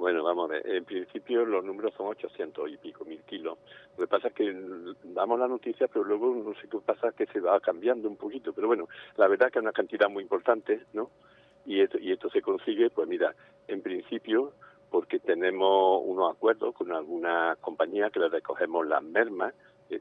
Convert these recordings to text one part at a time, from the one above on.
Bueno, vamos a ver. En principio los números son 800 y pico mil kilos. Lo que pasa es que damos la noticia, pero luego no sé qué pasa, que se va cambiando un poquito. Pero bueno, la verdad que es una cantidad muy importante, ¿no? Y esto se consigue, pues mira, en principio, porque tenemos unos acuerdos con algunas compañías que les recogemos las mermas,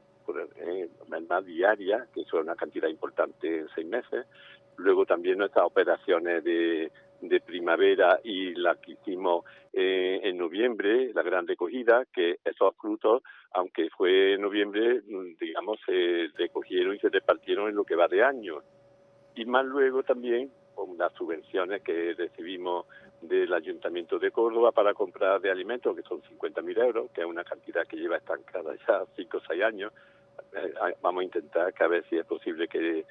mermas diarias, que son una cantidad importante en 6 meses. Luego también nuestras operaciones de primavera y la que hicimos en noviembre, la gran recogida, que esos frutos, aunque fue en noviembre, digamos, se recogieron y se repartieron en lo que va de año. Y más luego también con las subvenciones que recibimos del Ayuntamiento de Córdoba para comprar de alimentos, que son 50.000 euros, que es una cantidad que lleva estancada ya 5 o 6 años. Vamos a intentar que a ver si es posible que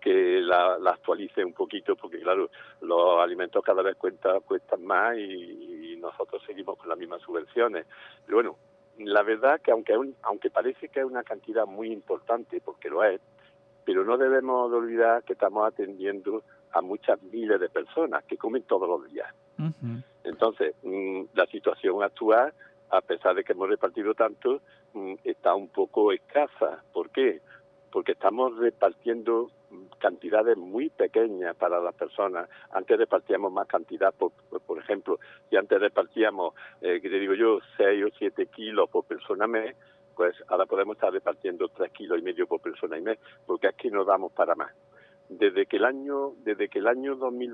la actualice un poquito, porque claro, los alimentos cada vez cuestan más y nosotros seguimos con las mismas subvenciones. Pero bueno, la verdad que aunque parece que es una cantidad muy importante, porque lo es, pero no debemos de olvidar que estamos atendiendo a muchas miles de personas que comen todos los días. Ujú. Entonces, la situación actual, a pesar de que hemos repartido tanto, está un poco escasa. ¿Por qué? Porque estamos repartiendo cantidades muy pequeñas para las personas. Antes repartíamos más cantidad, por ejemplo, si antes repartíamos, que te digo yo, 6 o 7 kilos por persona mes, pues ahora podemos estar repartiendo 3,5 kilos por persona y mes, porque aquí no damos para más. Desde que el año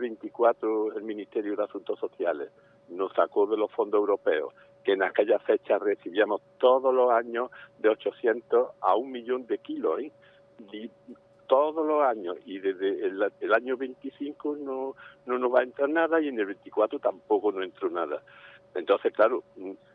2024 el Ministerio de Asuntos Sociales nos sacó de los fondos europeos, que en aquella fecha recibíamos todos los años de 800 a 1 millón de kilos, y todos los años, y desde el año 25 no nos va a entrar nada, y en el 24 tampoco no entró nada. Entonces, claro,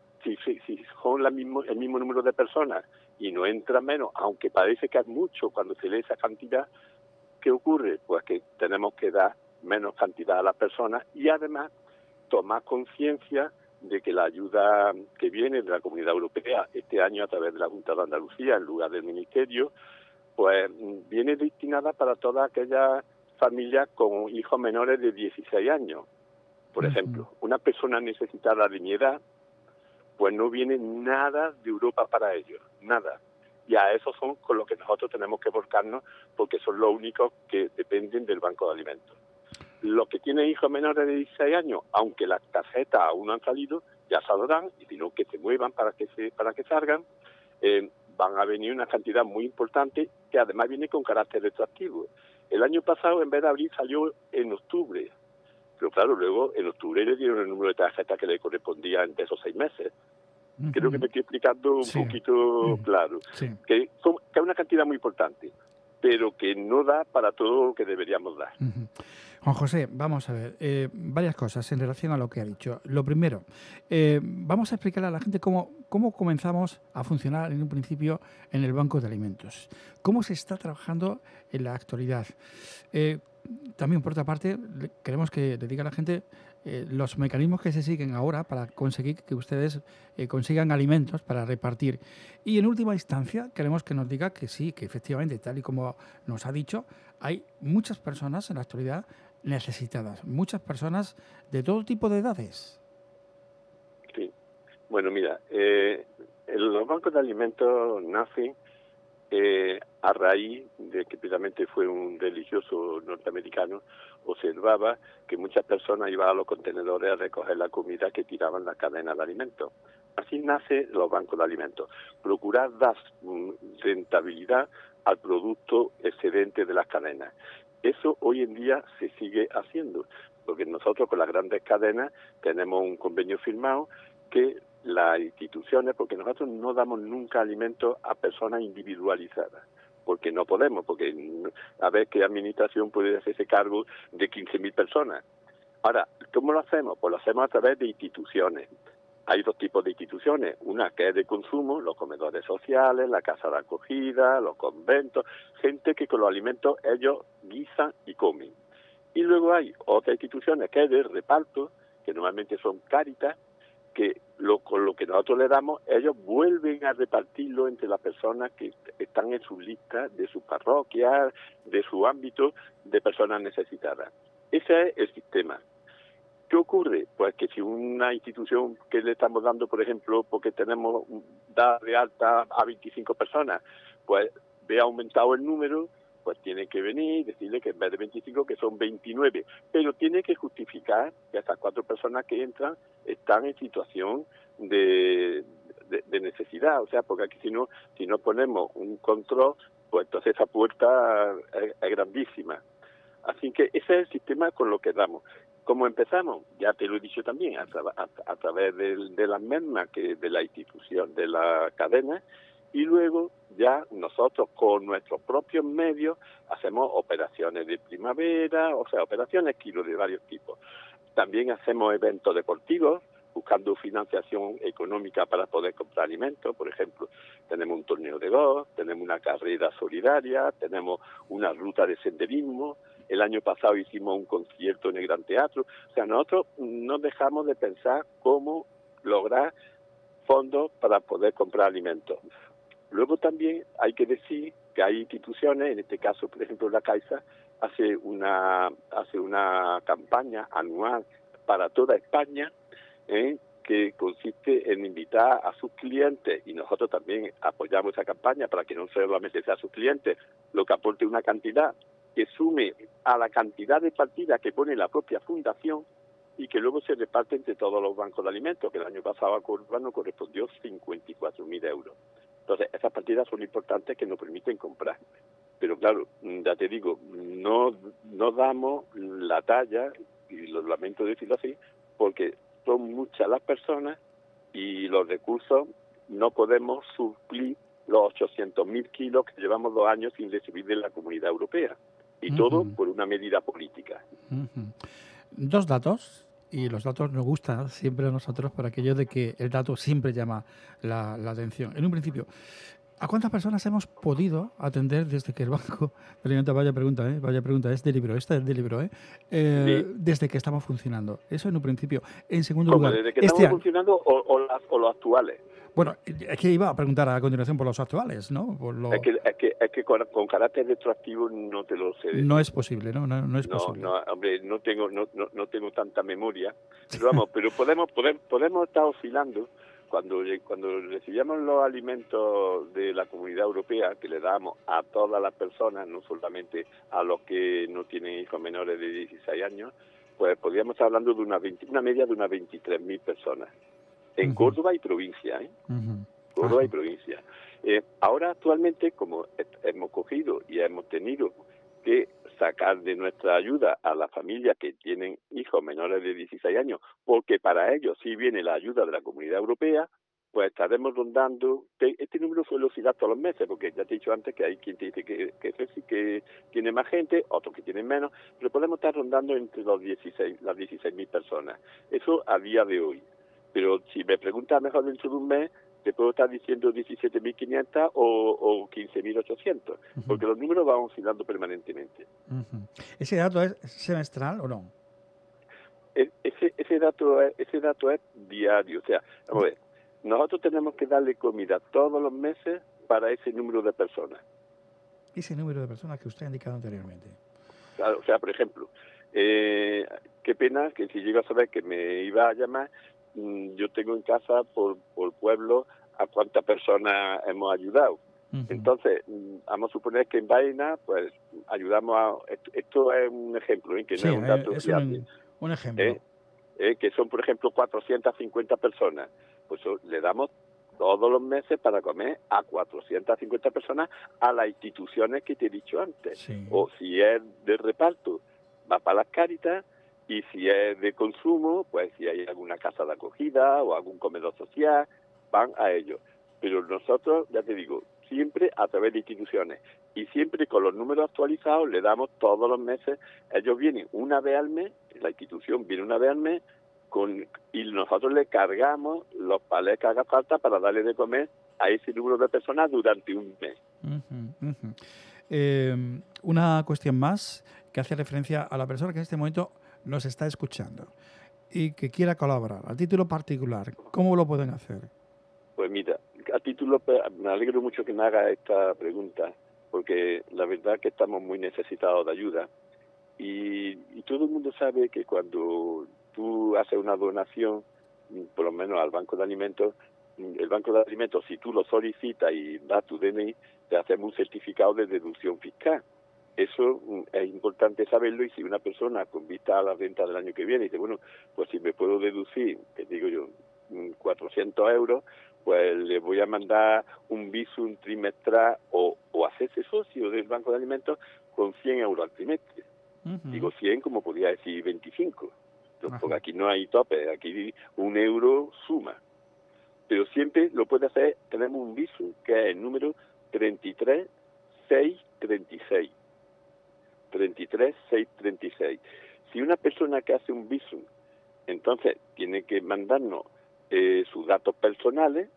si son el mismo número de personas y no entra menos, aunque parece que es mucho cuando se lee esa cantidad, ¿qué ocurre? Pues que tenemos que dar menos cantidad a las personas y además tomar conciencia de que la ayuda que viene de la Comunidad Europea este año a través de la Junta de Andalucía en lugar del Ministerio, pues viene destinada para todas aquellas familias con hijos menores de 16 años. Por Ujú. ejemplo, una persona necesitada de mi edad, pues no viene nada de Europa para ellos, nada. Y a esos son con los que nosotros tenemos que volcarnos, porque son los únicos que dependen del Banco de Alimentos. Los que tienen hijos menores de 16 años, aunque las tarjetas aún no han salido, ya saldrán, y si no, que se muevan para que salgan, van a venir una cantidad muy importante que además viene con carácter retroactivo. El año pasado, en vez de abril, salió en octubre. Pero claro, luego en octubre le dieron el número de tarjetas que le correspondía de esos 6 meses. Creo que Ujú. me estoy explicando un Sí. poquito claro. Sí. Que es una cantidad muy importante, pero que no da para todo lo que deberíamos dar. Ujú. Juan José, vamos a ver, varias cosas en relación a lo que ha dicho. Lo primero, vamos a explicarle a la gente cómo comenzamos a funcionar en un principio en el Banco de Alimentos. ¿Cómo se está trabajando en la actualidad? Eh, También, por otra parte, queremos que le diga a la gente los mecanismos que se siguen ahora para conseguir que ustedes consigan alimentos para repartir. Y en última instancia, queremos que nos diga que sí, que efectivamente, tal y como nos ha dicho, hay muchas personas en la actualidad necesitadas, muchas personas de todo tipo de edades. Sí. Bueno, mira, los bancos de alimentos nacen a raíz de que precisamente fue un religioso norteamericano, observaba que muchas personas iban a los contenedores a recoger la comida que tiraban la cadena de alimentos. Así nacen los bancos de alimentos, procurar dar rentabilidad al producto excedente de las cadenas. Eso hoy en día se sigue haciendo, porque nosotros con las grandes cadenas tenemos un convenio firmado que las instituciones, porque nosotros no damos nunca alimentos a personas individualizadas, porque no podemos, porque a ver qué administración puede hacerse cargo de 15.000 personas. Ahora, ¿cómo lo hacemos? Pues lo hacemos a través de instituciones. Hay dos tipos de instituciones, una que es de consumo, los comedores sociales, la casa de acogida, los conventos, gente que con los alimentos ellos guisan y comen. Y luego hay otras instituciones que es de reparto, que normalmente son Cáritas, que con lo que nosotros le damos, ellos vuelven a repartirlo entre las personas que están en sus listas de sus parroquias, de su ámbito de personas necesitadas. Ese es el sistema. ¿Qué ocurre? Pues que si una institución que le estamos dando, por ejemplo, porque tenemos da de alta a 25 personas, pues ve aumentado el número, pues tiene que venir y decirle que en vez de 25 que son 29, pero tiene que justificar que esas 4 personas que entran están en situación de necesidad, o sea, porque aquí si no ponemos un control, pues entonces esa puerta es grandísima. Así que ese es el sistema con lo que damos. ¿Cómo empezamos? Ya te lo he dicho también, a través de las mermas que de la institución, de la cadena, y luego ya nosotros con nuestros propios medios hacemos operaciones de primavera, o sea, operaciones kilo de varios tipos. También hacemos eventos deportivos, buscando financiación económica para poder comprar alimentos. Por ejemplo, tenemos un torneo de golf, tenemos una carrera solidaria, tenemos una ruta de senderismo. El año pasado hicimos un concierto en el Gran Teatro. O sea, nosotros no dejamos de pensar cómo lograr fondos para poder comprar alimentos. Luego también hay que decir que hay instituciones, en este caso, por ejemplo, la Caixa hace una campaña anual para toda España, que consiste en invitar a sus clientes, y nosotros también apoyamos esa campaña para que no solamente sea a sus clientes, lo que aporte una cantidad que sume a la cantidad de partidas que pone la propia fundación y que luego se reparte entre todos los bancos de alimentos, que el año pasado a Urbano correspondió 54.000 euros. Entonces, esas partidas son importantes que nos permiten comprar. Pero claro, ya te digo, no damos la talla, y lo lamento decirlo así, porque son muchas las personas y los recursos no podemos suplir los 800.000 kilos que llevamos 2 años sin recibir de la Comunidad Europea. Y todo por una medida política. 2 datos, y los datos nos gustan siempre a nosotros por aquello de que el dato siempre llama la atención. En un principio, ¿a cuántas personas hemos podido atender desde que el Banco de Alimentos, vaya pregunta, es de libro, esta es de libro, Sí. desde que estamos funcionando? Eso en un principio. En segundo Como lugar, desde que este estamos año. funcionando o los actuales. Bueno, es que iba a preguntar a continuación por los actuales, ¿no? Es que con carácter retroactivo no te lo sé No decir. es posible, ¿no? No es No, posible. no, hombre, no tengo tanta memoria. Pero vamos, pero podemos estar oscilando cuando recibíamos los alimentos de la Comunidad Europea, que le damos a todas las personas, no solamente a los que no tienen hijos menores de 16 años, pues podríamos estar hablando de una media de unas 23.000 personas. En Córdoba y provincia, Córdoba y provincia. Ahora actualmente, como hemos cogido y hemos tenido que sacar de nuestra ayuda a las familias que tienen hijos menores de 16 años, porque para ellos sí viene la ayuda de la Comunidad Europea, pues estaremos rondando, este número suele oscilar todos los meses, porque ya te he dicho antes que hay quien te dice que tiene más gente, otros que tienen menos, pero podemos estar rondando entre las 16.000 personas. Eso a día de hoy. Pero si me preguntas mejor dentro de un mes, te puedo estar diciendo 17.500 o 15.800, porque los números van oscilando permanentemente. ¿Ese dato es semestral o no? Ese dato es diario. O sea, vamos a ver, nosotros tenemos que darle comida todos los meses para ese número de personas. Ese número de personas que usted ha indicado anteriormente. Claro, o sea, por ejemplo, qué pena que si llego a saber que me iba a llamar, yo tengo en casa por pueblo a cuántas personas hemos ayudado. Entonces, vamos a suponer que en Vaina, pues ayudamos a... Esto es un ejemplo, que Sí, no es un dato es fiable. un ejemplo. Que son, por ejemplo, 450 personas. Pues le damos todos los meses para comer a 450 personas a las instituciones que te he dicho antes. Sí. O si es de reparto, va para las Cáritas, y si es de consumo, pues si hay alguna casa de acogida o algún comedor social, van a ellos. Pero nosotros, ya te digo, siempre a través de instituciones y siempre con los números actualizados le damos todos los meses. Ellos vienen una vez al mes, la institución viene una vez al mes, y nosotros le cargamos los palés que haga falta para darle de comer a ese número de personas durante un mes. Una cuestión más que hace referencia a la persona que en este momento nos está escuchando y que quiera colaborar a título particular. ¿Cómo lo pueden hacer? Pues mira, a título, me alegro mucho que me haga esta pregunta, porque la verdad es que estamos muy necesitados de ayuda. Y todo el mundo sabe que cuando tú haces una donación, por lo menos al Banco de Alimentos, el Banco de Alimentos, si tú lo solicitas y das tu DNI, te hacemos un certificado de deducción fiscal. Eso es importante saberlo, y si una persona con vista a la renta del año que viene dice, bueno, pues si me puedo deducir, que digo yo, 400 euros, pues le voy a mandar un visum trimestral o hacerse socio del Banco de Alimentos con 100 euros al trimestre. Digo 100 como podía decir 25, porque aquí no hay tope, aquí 1 euro suma. Pero siempre lo puede hacer, tenemos un visum que es el número 33636. 33636. Si una persona que hace un visum, entonces tiene que mandarnos sus datos personales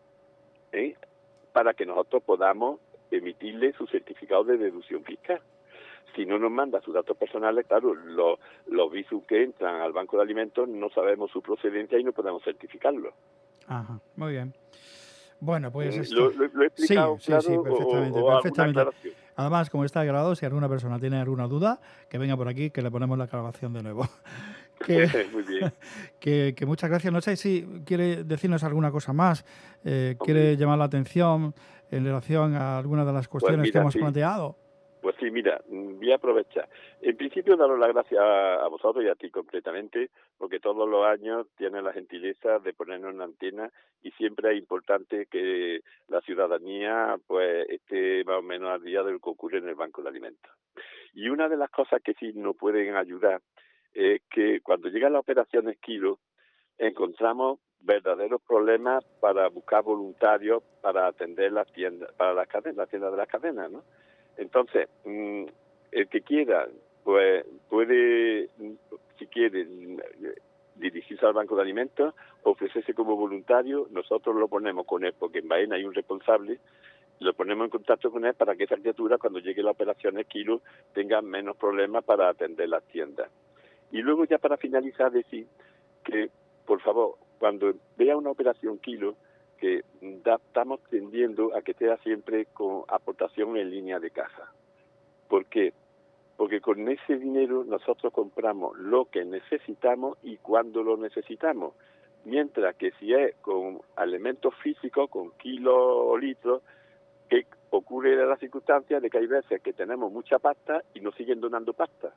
para que nosotros podamos emitirle su certificado de deducción fiscal. Si no nos manda sus datos personales, claro, los visum que entran al Banco de Alimentos no sabemos su procedencia y no podemos certificarlo. Ajá, muy bien. Bueno, pues esto... ¿Lo he explicado sí, sí, perfectamente. perfectamente. Además, como está grabado, si alguna persona tiene alguna duda, que venga por aquí, que le ponemos la grabación de nuevo. Muy bien. Que muchas gracias. No sé si quiere decirnos alguna cosa más, quiere llamar la atención en relación a alguna de las cuestiones que hemos planteado. Pues sí, mira, voy a aprovechar. En principio, daros las gracias a vosotros y a ti completamente, porque todos los años tienen la gentileza de ponernos una antena, y siempre es importante que la ciudadanía pues esté más o menos al día de lo que ocurre en el Banco de Alimentos. Y una de las cosas que sí nos pueden ayudar es que cuando llegan las operaciones kilo, encontramos verdaderos problemas para buscar voluntarios para atender las tiendas, para las tiendas de las cadenas, ¿no? Entonces, el que quiera, pues puede, si quiere, dirigirse al Banco de Alimentos, ofrecerse como voluntario. Nosotros lo ponemos con él, porque en Baena hay un responsable, lo ponemos en contacto con él para que esa criatura, cuando llegue la operación kilo, tenga menos problemas para atender las tiendas. Y luego, ya para finalizar, decir que, por favor, cuando vea una operación kilo, que estamos tendiendo a que sea siempre con aportación en línea de caja. ¿Por qué? Porque con ese dinero nosotros compramos lo que necesitamos y cuando lo necesitamos. Mientras que si es con elementos físicos, con kilos o litros, que ocurre la circunstancia de que hay veces que tenemos mucha pasta y nos siguen donando pasta.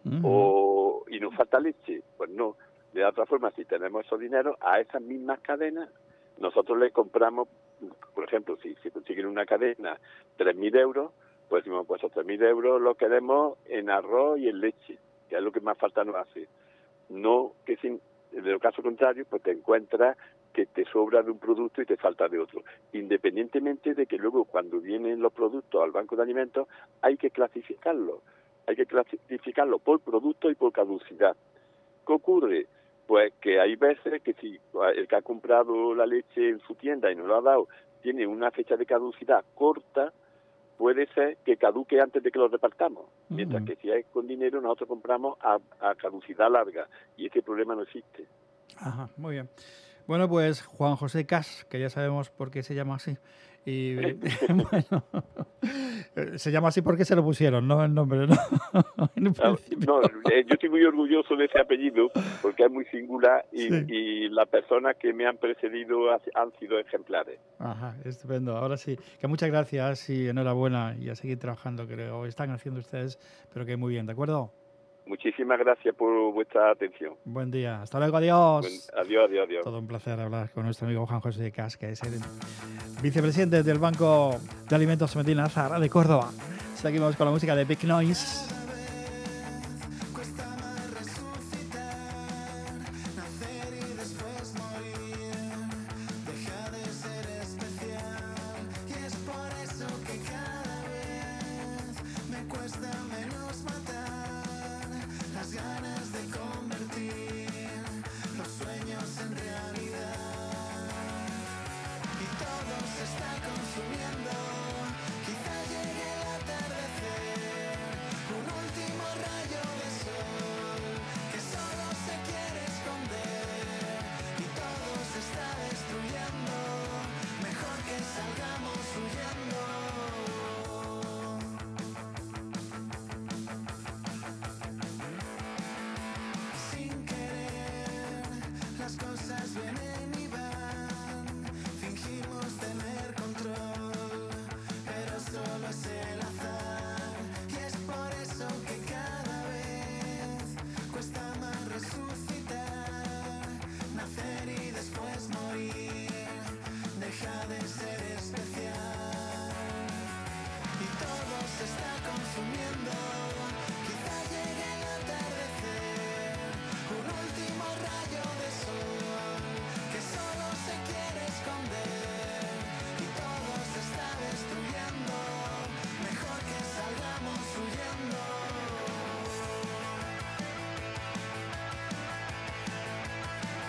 Y nos falta leche. Pues no. De otra forma, si tenemos esos dineros, a esas mismas cadenas, nosotros les compramos, por ejemplo, si consiguen una cadena 3.000 euros, pues decimos, pues esos 3.000 euros los queremos en arroz y en leche, que es lo que más falta nos hace. No que en el caso contrario, pues te encuentras que te sobra de un producto y te falta de otro. Independientemente de que luego, cuando vienen los productos al Banco de Alimentos, hay que clasificarlos. Hay que clasificarlo por producto y por caducidad. ¿Qué ocurre? Pues que hay veces que si el que ha comprado la leche en su tienda y no lo ha dado tiene una fecha de caducidad corta, puede ser que caduque antes de que lo repartamos. Mientras que si es con dinero, nosotros compramos a caducidad larga, y ese problema no existe. Ajá, muy bien. Bueno, pues Juan José Cas, que ya sabemos por qué se llama así. Y bueno, se llama así porque se lo pusieron, no el nombre, ¿no? No, yo estoy muy orgulloso de ese apellido porque es muy singular y las personas que me han precedido han sido ejemplares. Ajá, estupendo. Ahora sí, que muchas gracias y enhorabuena, y a seguir trabajando, que lo están haciendo ustedes, pero que muy bien, ¿de acuerdo? Muchísimas gracias por vuestra atención. Buen día. Hasta luego, adiós. Adiós. Todo un placer hablar con nuestro amigo Juan José Cas, que es el vicepresidente del Banco de Alimentos Medina Azahara de Córdoba. Seguimos con la música de Big Noise.